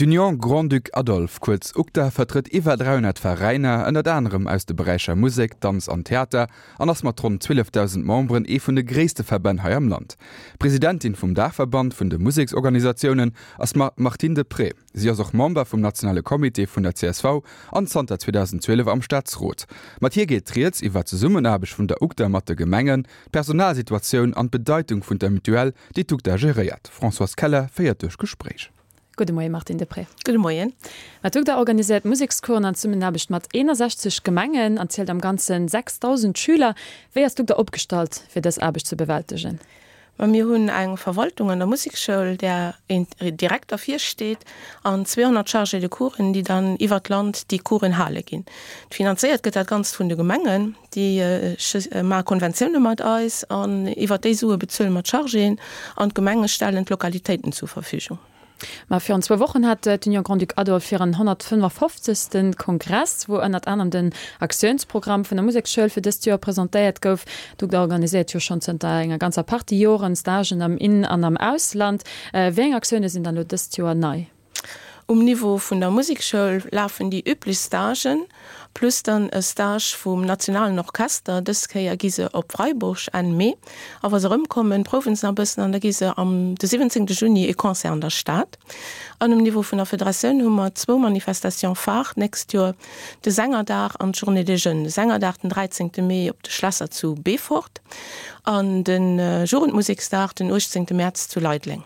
D'Union Grand-Duc Adolf kurz UGTA vertritt iwwer 300 Vereine ënner anderem aus de Bereicher Musik, Tanz an Theater an ass mat rund 12.000 Membren vun de gréste Verband hai am Land. Präsidentin vum Dachverband vun de Musiksorganisationen ass Martin de Pré. Sie ass auch Member vum Nationale Komitee vun der CSV an Santa 2012 am Staatsrot. Mat hier geht Triets iwwer ze Summenabeg vun der UGTA mat de Gemengen, Personalsituatioun an Bedeutung vun der Mutuell, die UGTA geriert. François Keller feiert durchch Gespräch. Guten Morgen, Martin de Pré. Guten Morgen. Der organisiert Musikskoren an Summenabeg mat 61 Gemengen, anzählt am ganzen 6.000 Schüler. Wie hast du da abgestaltet, für das Abend zu bewältigen? Wir haben eine Verwaltung an der Musikschule, der direkt auf hier steht, an 200 Charge de Kuren, die dann über das Land die Kuren Halle gehen. Finanziert geht das ganz von den Gemengen, die mal Konventionen mit uns, und über diese bezahlen wir Chargen, und Gemengen stellen Lokalitäten zur Verfügung. Ma für 2 Wochen hat d'Union Grand-Duc Adolf für den 155. Kongress, wo an anderem den Aktionsprogramm von der Musikschule für das Jahr präsentiert gouf. Du organisiert ja schon eine ganze Party Joren Stagen am In- und am Ausland. Welche Aktionen sind dann das Jahr neu? Niveau von der Musikschule laufen die üblichen Stagen, plus dann ein Stage vom Nationalen Orchester, das kann ja gise op Freiburg an Mai. Aber so rumkommen Provinzen ein bisschen an der gise am 17. Juni ein Konzert an der Stadt. An dem Niveau von der Föderation haben wir 2 Manifestationen fach. Nächstes Jahr der Sängerdach und Journée des Jeunes. Der Sängerdach den 13. Mai auf der Schlösser zu Befort und den Jugendmusiktag den 18. März zu Leutling.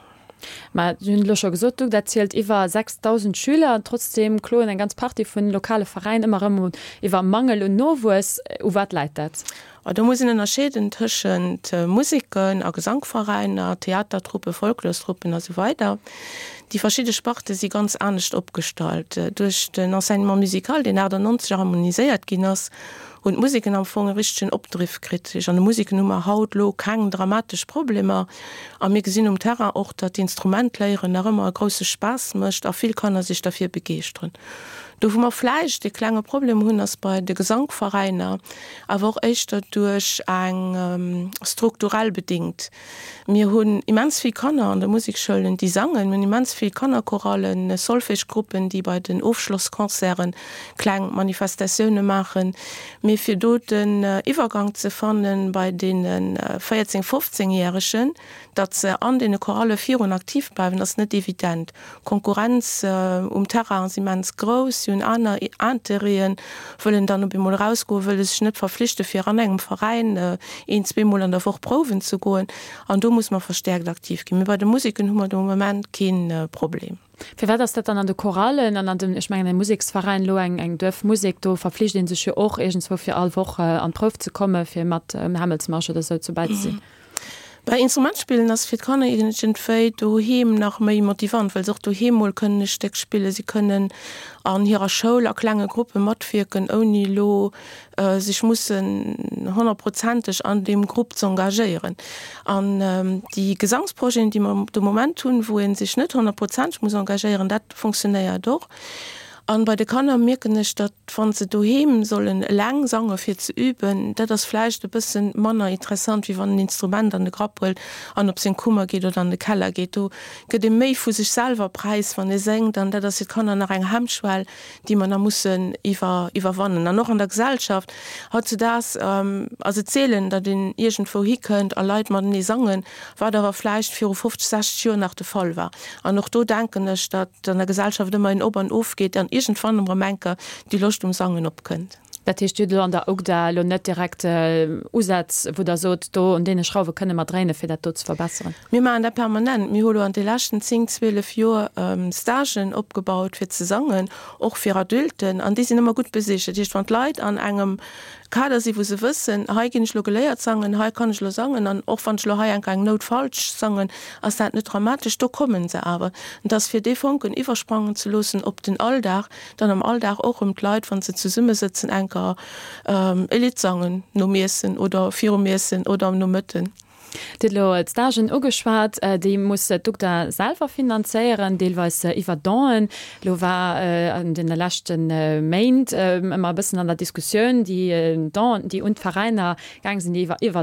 Locher gesot dat zielelt iwwer 6.000 Schüler, trotzdem kloen en ganz Party vun lokale Verein immer iwwer Mangel und Nowus wat leitet. Da muss unterscheiden zwischen Musikern, Gesangvereinen, Theatertruppe, Folklorstruppen und so weiter. Die verschiedenen Sparten sind ganz anders abgestaltet. Durch den Enseignement musical, den er der 90er harmonisiert ginners, und Musiken am Anfang richtig Obdrift kritisch. An der Musiknummer hautlo kein dramatische Probleme. Und wir gesehen Terrain auch, dass die Instrumentlehrer nach immer großen Spaß macht, auch viel kann er sich dafür begeistern. Du wo man Fleisch die kleine Probleme hun das bei den Gesangvereinen, aber auch echt dadurch ein strukturell bedingt. Wir haben immens viel Kanner an der Musikschulen, die sangen, wir immens viel Kannerchoralen, Solfeggruppen, die bei den Aufschlusskonzerten kleine Manifestationen machen. Wir für dort den Übergang zu finden bei den 14-, 15-Jährigen, dass sie an den Chorale 4 aktiv bleiben, das ist nicht evident. Konkurrenz Terrain ist immens groß. Und andere Anterien wollen dann mal rausgehen, weil es nicht verpflichtet für an einem Verein 1-2 Mal an der Woche Proben zu gehen. Und da muss man verstärkt aktiv gehen. Bei der Musik haben wir im Moment kein Problem. Wie war das dann an den Choralen, an dem, ich meine, den Musikverein, eng Dörfmusik, da verpflichten sich ja auch irgendwo für alle Wochen an Prof zu kommen, für mit Himmelsmarsch oder so zu beiziehen? Bei Instrumentspielen das wird kann daheim nach mehr motivant, weil auch daheim können Stück spielen, sie können an ihrer Show eine kleine Gruppe mitwirken, ohne lo sich müssen 100% an dem Gruppe zu engagieren. Und die Gesangsprojekte, die man im Moment tun, wo sich nicht 100% muss engagieren, das funktioniert ja doch. Und bei den Kanner merken ich, dass wenn sie daheim sollen lang sagen, für zu üben, das vielleicht ein bisschen mehr interessant, wie wenn ein Instrument an den Grab holt, und ob es in den Kummer geht oder an den Keller geht. Du geht mehr für sich selber Preis, wenn ihr singt, dann das ist Kanner nach einer Hemmschwelle, die man da müssen überwinden. Und noch in der Gesellschaft hat sie das, also zählen, dass den irgendwo hin könnt, und Leute man nicht sagen, war da vielleicht 54, 60 Jahre nach der Fall war. Und noch da denken ich, dass in der Gesellschaft immer in Obern aufgeht, dann irgendwann Menke die Lust Sangen opkënnt. Dat an der Ogda lo net direkt Usatz, wo der so do und dee Schraube könne mat drene fir dat zu verbessern. Wir machen der permanent Mi holo an de lachten 10-12 Joer Stagen opgebaut fir ze sangen, och fir Adulten, an die sind immer gut besichert. Ich fand Leiit an engem Kader sie wo se wissen, ha gin ich lo geléiert sangen, ha kann ich lo sangen, an och van Schlo eng not falsch sangen, as dat net dramatisch, do kommen se aber. Und das fir de Funken iwwersprangen zu losen op den Alldach, dann am Alldach auch Leiit, wann se zu Summe sitzen enker Elitsangen no Meessen oder Fimeessen oder no Mëtten. Stagen ugeschwart, die muss Dr. selber finanzieren, deelweise iwwer Daen, lo war an den lachten Main immer bisschen an der Diskussion, die und Vereiner gang sind iwwer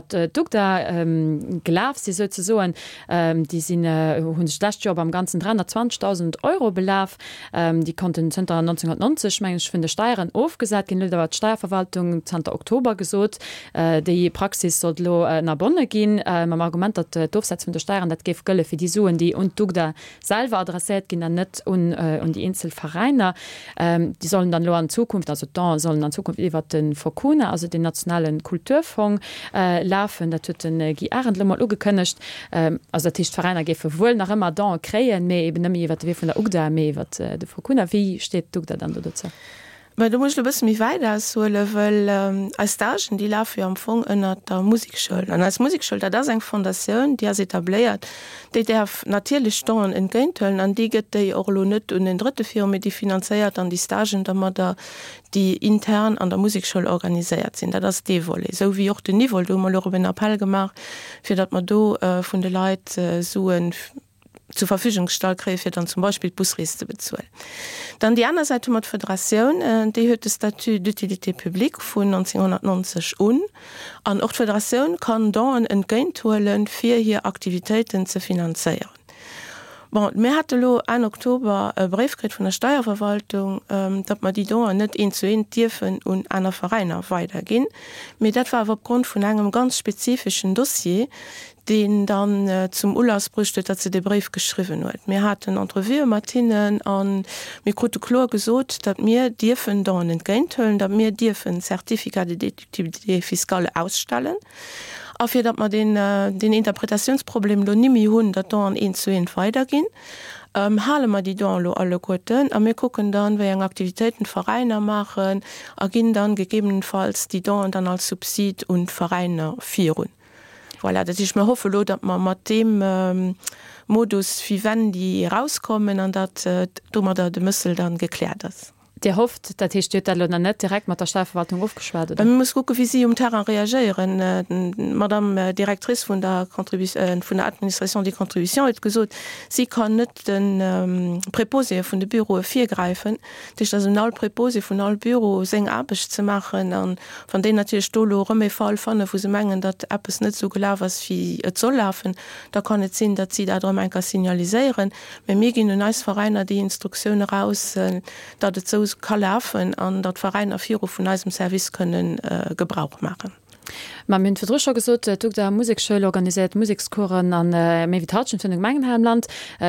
Dr. Glaf sie so die sind hun Schlachtjob am ganzen 320.000 € belaf, die konnten 1990 vun der Steuern aufgesagt gin der Steuerverwaltung 10. Oktober gesot, die Praxis soll lo na Bonne gin. Am Argument dat Durchsatz vun der Steuern dat geef gëlle fir die Suen, die und du der selber adressiert gin net und die Inselvereiner die sollen dann lo an Zukunft also da sollen an Zukunft iwwer den Fokune, also den nationalen Kulturfonds laufen, dat den Giarendlemmer ugekënnecht also der Tischvereiner gefe wohl nach immer da kreien méi eben iwwer wie vun der Ugda méi wat de Fokune, wie steht du da dann dazu? Weil du musst bis mich weiter so weil als Stagen die la am Fong ënner der Musikschuld an als Musikschuld da eng Foundation die etabliert die der natürlich Steuern entgentöllen an die get net und den dritte Firma die finanziert an die Stagen da man da die intern an der Musikschule organisiert sind das die wolle so wie auch de Niveau du mal den Appell gemacht für dat man do von de Leiit suen zur Verfügung stallkräfte dann zum Beispiel Busreste bezuelen. Dann die andere Seite mat Föderation die hue Statut d'utilité publique von 1990 an Föderation kann da entgeintholen fir hier Aktivitäten zu finanzieren. Bon, mir hatte lo 1. Oktober Briefkrit von der Steuerverwaltung, dat man die Dauer net zu dürfen und einer Vereiner weitergehen. Mir dat war aufgrund von einem ganz spezifischen Dossier, den dann zum Urlaubsbrüchte, dat sie den Brief geschrieben hat. Mir hat ein Entrevue Martinen an Mikrotolor gesot, dat mir dürfen da entgeintöllen, dat mir dürfen Zertifikate de fiskale ausstellen. Afir dat man den Interpretationsproblem lo nimi hunn, dat da an zu weitergin. Halle man die Don lo alle Koten, a mir gucken dann, wer eng Aktivitäten Vereiner machen, agin dann gegebenenfalls die Don dann als Subsid und Vereiner führen. Voilà, dat ich mir hoffe lo, dat man mat dem Modus wie wenn die rauskommen an dat dummer da de Müssel dann geklärt ist. Der hofft, dat net direkt mat der Steuerverwaltung aufgeschwert. Man muss gucken, wie sie Terrain reagieren. Madame Direktrice von der Administration die Kontribution hat gesagt, sie kann net den Präpose von de Büro 4 greifen, Dich das Präpose von all Büro seng Arbeit zu machen an von denen natürlich Stolo Fall fan, wo sie mengen, dat App es net so gelaufen was wie et soll laufen. Da kann net sinn, dat sie darum ein signalisieren. Mir gehen den Vereiner die Instruktionen raus, dat het so kann laufen an dat Verein auf 4 von diesem Service können Gebrauch machen. Ma mün verdruscher gesot der Musikschule organisiert Musikskoren an Mevitaschen vun Gemengenheimland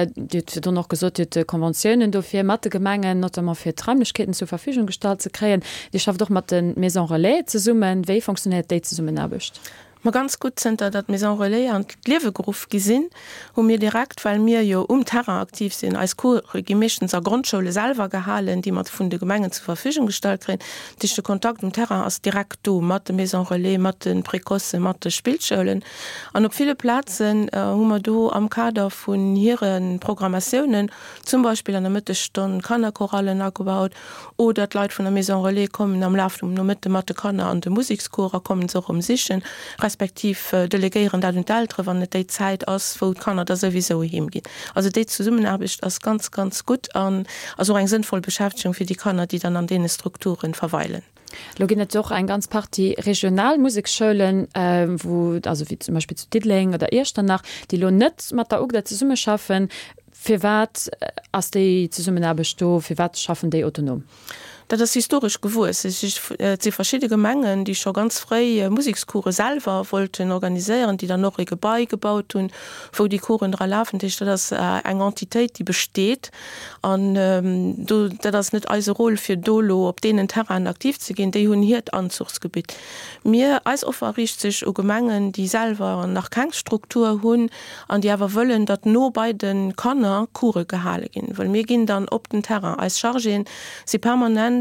du noch gesot Konventionen do fir Matte Gemengen not fir Traumlechkeeten zur Verfügung gestalt ze kreen. Di schafft doch mat den Maison Relais ze summen, wéi funktioniert dé ze summen erbecht. Ma ganz gut sind dat Maison Relais an Lewegrouf gesinn, mir direkt, weil mir jo Terrain aktiv sind als gemischten der Grundschule selber gehalen, die mat vun de Gemengen zur Verfügung gestalt kre. Dichte Kontakt Terrain als direkt do mat Maison Relais, mat den Prekosse, mat Spielschchulen. An op viele Platzen hummer do am Kader vun hireieren Programmationen, zum Beispiel an der Mittestunde Kannerkorallen abgebaut oder dat Leiit von der Maison Relais kommen am Lauf no Mitte Matte Kanner an de Musikskorer kommen so sichchen. Respektiv delegieren dat und älter, wann de Zeit aus wo kann er da sowieso hingehen. Also de zu summen habe ich das ganz gut an, also eng sinnvoll Beschäftigung für die Kanner, die dann an denen Strukturen verweilen. Loginet doch ein ganz paar die Regionalmusikschulen, wo also wie zum Beispiel zu Diddling oder Ersternach, die lo net mat der Ugda zu Summe schaffen, für wat as die zu Summen erbesto, für wat schaffen die autonom. Das ist historisch gewusst. Es ist verschiedene Gemengen, die schon ganz frei Musikskure selber wollten organisieren, die dann noch beigebaut und wo die Kuren dran laufen. Das ist eine Entität, die besteht. Und das ist nicht als Rolle für Dolo, auf denen Terrain aktiv zu gehen, die haben hier das Anzugsgebiet. Mir als Offer richtet sich auch Gemengen, die selber nach keine Struktur haben und die aber wollen, dass nur bei den Kanner Kuren gehalten gehen. Weil wir gehen dann auf den Terrain als Chargien, sie permanent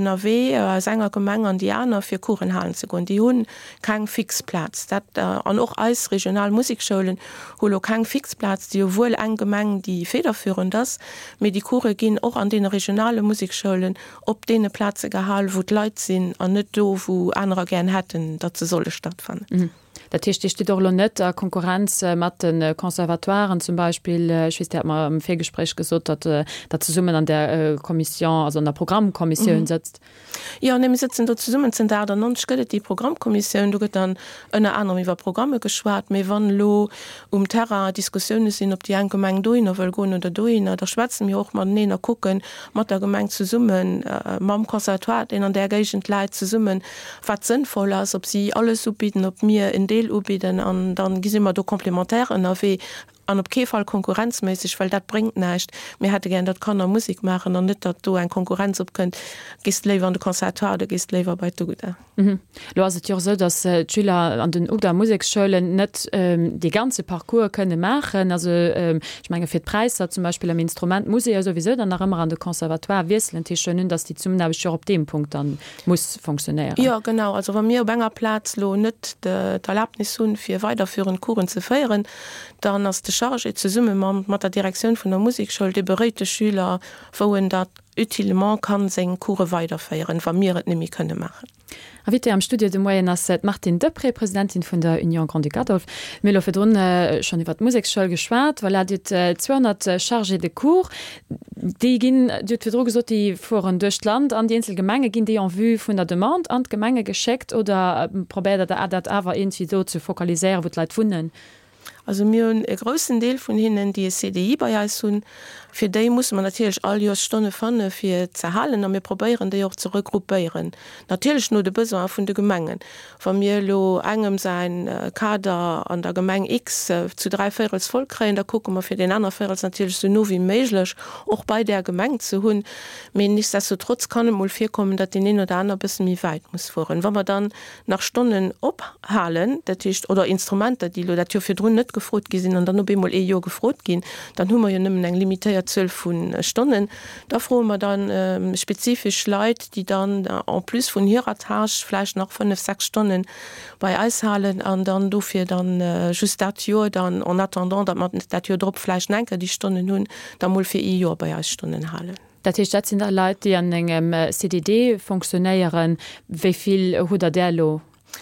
NRW senger Gemeng an Diana fir Kuren halen ze gon. Die hunn kein Fixplatz. Dat an och als Regionalmusikschulen holo kein Fixplatz, die wohl eng Gemeng die federführen das, mit die Kure gin och an den regionale Musikschulen op dee Plaze gehall, wo d Leiit sinn an net do wo anderer gern hätten, dat ze solle stattfannen. Dat steht doch net Konkurrenz mat den Konservatoren zum Beispiel im Fehlgespräch gesot, dat zu summen an der Kommission also an der Programmkommission sitzt. Ja ne sitzen dort zu summen sind der non skëdet die Programmkommission du gët dann ënne an iwwer Programme geschwaart méi wann lo Terra Diskussionioune sinn op die en Gemeng doin wë gon oder doin der schwätzen mir och man nenner kucken mat der Gemeng zu summen mam Konservatoire in an der Gegent Leiit zu summen wat sinnvoll ass ob sie alles ubieden op mir in Deel ubieden an dann gi immer do komplementären aW an op Kefall konkurrenzmäßig, weil dat bringt nicht. Mir hätte gern dat kann er Musik machen an net dat du ein Konkurrenz op könnt gist lever an de Konservatoire, gist lever bei du. Lo ja so, dass Schüler an den Uda Musikschchulen net die ganze Parcours könne machen. Also ich meine fir Preis zum Beispiel am Instrument muss ja sowieso dann nach immer an de Konservatoire wissen schön, dass die zum op dem Punkt dann muss funktionieren. Ja genau, also wenn mir Bennger Platz lo net de Erlaubnis hun fir weiterführen Kuren zu feieren, dann as de Charge zu summe mat der Direktion von der Musikschule de bereite Schüler woen dat utilement kann se Kurre weiterfeieren, van mir nimi könne machen. Wie am Studio de Moyen Martin Depré, Präsidentin von der Union Grand Duc Adolphe, Melo schon iwwer d Musikschule geschwart, weil dit 200 Charge de Cours, die ginn fir gesot die voren durchcht Land an die Insel Gemenge ginn die an vu vun der Demand an Gemenge gescheckt oder probéert der dat awer irgendwie so zu fokaliseieren, wo leit vunnen. Also mir e großen Deel von hinnen die CDI bei hun fir déi muss man natürlich all Jo Stonne fanne fir zerhalen an mir probieren déi auch zurückgruppéieren. Natürlich nur de Besoin vun de Gemengen. Van mir lo engem sein Kader an der Gemeng X zu 3 Viertels vollkräen, da gucken man fir den anderen Viertels natürlich so no wie meiglech och bei der Gemeng zu hunn. Men nichtsdestotrotz kann mul fir kommen, dat den een oder anderen bis mi weit muss fuhren. Wenn man dann nach Stunden ophalen, dat ist, oder Instrumente, die lo dat fir run net gefrot gesinn an dann bemol jo gefrot gin, dann hummer jo nimmen eng limitéiert 12 vun Stunden. Da froh man dann spezifisch Leiit, die dann an plus vun hierer Tage fleisch noch 5-6 Stunden bei Eishalen an dann dofir dann just dat Jo dann an attendant, dat man dat Jo Drfleisch enke die Stunden hunn, da moll fir Jo bei Eisstunden halen. Dat sind der Leiit, die an engem CDD funktionéieren, wieviel hu der lo?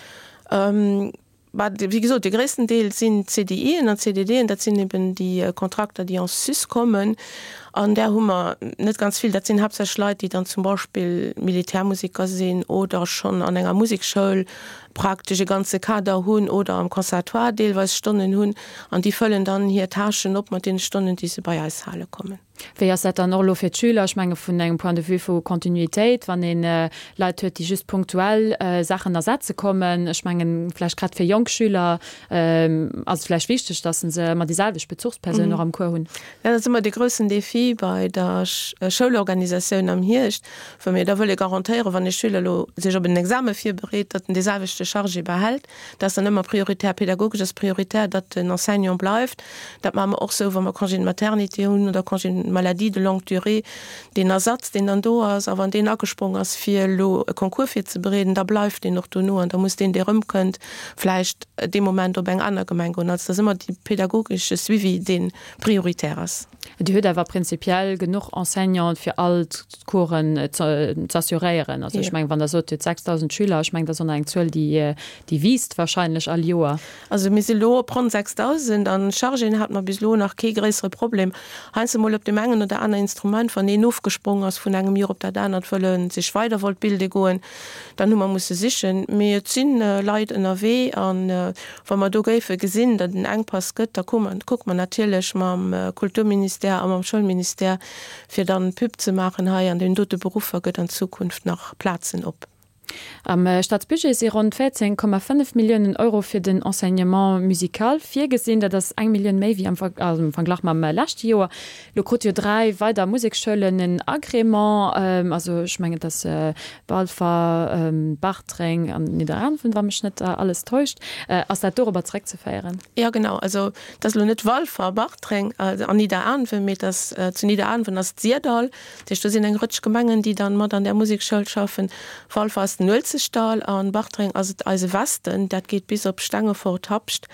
Wie gesagt, die größten Teil sind CDI und CDD und das sind eben die Kontrakte, die aus SÜS kommen. An der Hummer nicht ganz viel, das sind hauptsächlich Leute, die dann zum Beispiel Militärmusiker sind oder schon an einer Musikschule praktisch ganze Kader hun oder am Konservatoire teilweise Stunden hun und die füllen dann hier Taschen op mit den Stunden, die sie bei Eishalle kommen. Wie se an Orlo fir Schüler ich mange vun engem Point de vue vu Kontinuitéit, wann den Leiit huet die just punktuell Sachen ersäze kommen, ich mengenläch grad fir Jongschüler alsläch wichtig, dat se mat dieselveg Bezugsperson noch am Kur hunn. Ja, das immer de grössen Defi bei der Schulorganisationun am Hircht. Für mir da wolle garantiieren, wann die Schüler sech op een Exame fir berät, dat den dieselvechte Charge behält, dat dann immer prioritär pädagogisches prioritär, dat den Enseignant bleibt, dat man auch so, wann man Kongé Maternité hunn oder Kongé Maladie de longue durée, den Ersatz, den dann do ass, aber an den abgesprungen ass fir lo Konkursfir ze bereden, da bleif den noch do no an da muss den der rëmkënnt fleicht de moment op eng aner Gemeng und als das immer die pädagogische Suivi den prioritärs. Die huet war prinzipiell genug Enseignant fir alt Kuren zu assurieren. Also ich mein, wann der so 6.000 Schüler, ich mein, eng Zoll die wiest wahrscheinlich all Joer. Also mis lo bron 6.000 an Chargen hat man bis lo nach ke größere Problem. Heinze mal op de Mengen oder andere Instrument von den aufgesprungen aus vun engem Jo op der dann verlöen sich weiter wollt bilde goen, dann man muss sichchen mir sinn Leiit NRW an wann man do gefe gesinn, dat den engpass gëtt, da guckt man natürlich ma Kulturminister am Schulminister fir dann Pyp zu machen ha an den dote Berufer gëtt an Zukunft nach Platzen op. Am Staatsbudget ist rund 14,5 Millionen Euro für den Enseignement musikal. 4 gesehen, dass 1 Million mehr wie am Vergleich mit dem letzten Jahr. Le Côte 3 weiter Musikschulen ein Agrément, also ich meine, das Balfa, Bartreng an Niederrhein, wenn mich nicht alles täuscht, als das darüber zurück zu feiern. Ja, genau. Also das ist nicht Balfa, Bartreng, an Niederrhein, wenn wir das zu Niederrhein, wenn das Zierdal, das sind ein Rutschgemengen, die dann mal an der Musikschule schaffen. Balfa ist Nölzestal an Bartreng as als Westen, dat geht bis op Stange vor tapcht.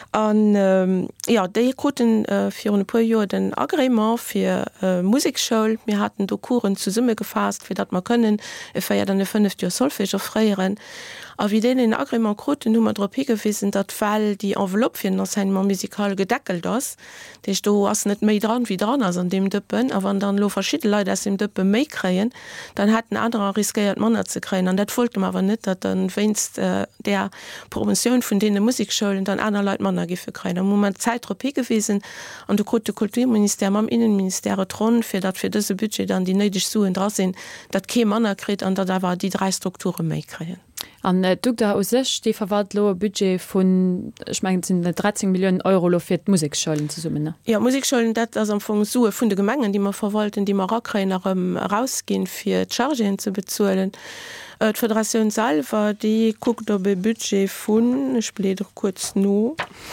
Ja déi koten fir un pu Jo den Agrément fir Musikschchull. mir hatten do Kuren zu Summe gefasst, fir dat man können fir ja dann 5 Jo Solfeger freieren. a wie den in Agreement Grote Nummer Dropie gewissen, dat Fall die Enveloppchen ass ein musikal gedeckelt ass, Dich du ass net méi dran wie dran ass an dem Dëppen, a wann dann lo verschi Leute ass dem Dëppe méi kreien, dann hat andere riskiert Manner ze kreien. An dat folgt awer net, dat dann wennst der Promotion vun de Musikschulen dann aner Leiit Manner gife kreien. Mo man Zeit Tropie gewesen an de Grote Kulturminister am Innenministerre Tron fir dat fir dëse Budget dann die neideg Suen dra sinn, dat ke Manner krit an da war die 3 Strukturen méi kreien. An Dr. aus sech de verwaltloe Budget vun sinn 13 Millionen Euro fir d Musikschollen zu summen. Ja Musikschollen dat ass am vung Sue vun de Gemengen, die man verwalten, die man Rackreinerem rausgin fir d Chargen zu bezuelen. D Föderationun Salver, die guckt op e Budget vun spleet kurz no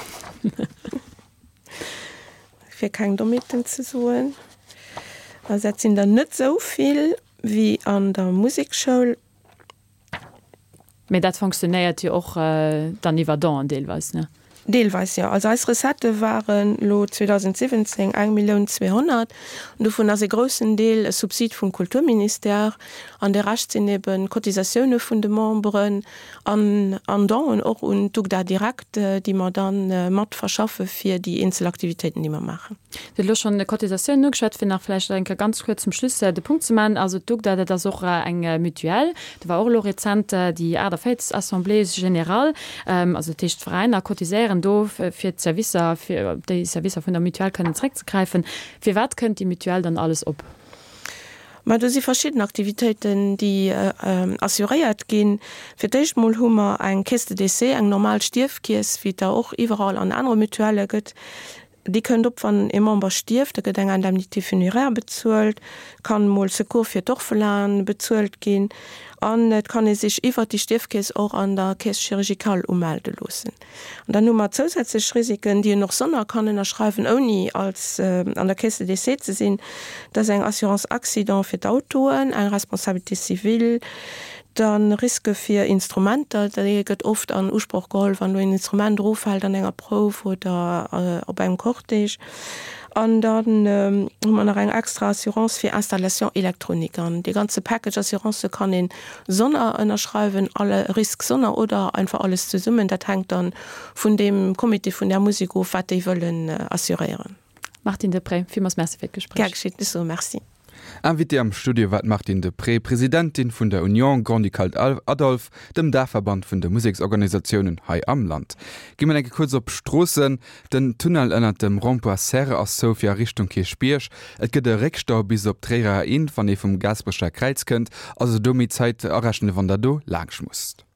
fir kein Domitten ze suen. Sinn da net soviel wie an der Musikschule. Me dat funktioniert ja auch dann iwwer da an Deelweis ne. Deelweis ja. Also als Resette waren lo 2017 1.200.000 und vun as se großen Deel Subsid vum Kulturminister an der Rachtsinn eben Kotisationune vun de Membren an Daen och und du da direkt die man dann mat verschaffe fir die Inselaktivitäten die man machen. Du schon de Kotisation nufir nachfle ganz kurz zum Schluss de Punkt zu man also du dat der such eng mutuell da war auch lo rezent die Aderfeitsassemblée general also techt Vereiner kotisieren do fir Servicer fir die Servicer vun der Mutual können zre zu greifen. Wie wat könnt die Mutual dann alles op? Ma du sie verschiedene Aktivitäten, die assuriert gehen. Für dich mal Hummer ein Kiste DC, ein normal Stiefkies, wie da auch überall an andere Mutuelle gibt. Die können op van immer stift, der Gedenk an dem die funerär bezuelt, kann mal Sekur für doch verlernen bezuelt gehen. Und kann es sich iwwer die Stiftkäes auch an der Käes chirurgikal ummelde losen. Und dann nummer zusätzlich Risiken, die noch sonder kann erschreiben oni als an der Käse DC zu sinn, dass eng Assuranceaccident fir d'Autoen, eng Responsabilité civil, dann Riske fir Instrumente, gëtt oft an Urspruch geholll, wann du ein Instrument rofhalt an enger Prof oder op einem Korteg. Und dann man eng extra Assurance fir Installation Elektronik an. Die ganze Package Assurance kann in Sonner ënnerschreiben, alle Risk Sonner oder einfach alles zu summen. Dat hängt dann vun dem Komitee vun der Musiko wat die wollen assurieren. Martin Depré, vielmals merci fir Gespräch. Ja, geschieht so, merci. Invité am Studio wat Martin Depré, Präsidentin vun der Union Grandicalt Adolf, dem Dachverband vun der Musiksorganisationen Hai am Land. Gimmen enke kurz op Strossen, den Tunnel ënnert dem Rond-Point Serre aus Sofia Richtung Kirchbiersch, et gët de Reckstau bis op Träger in, wann e vum Gasbrecher Kreiz kënnt, also domi Zeit errechne wann der do langsch musst.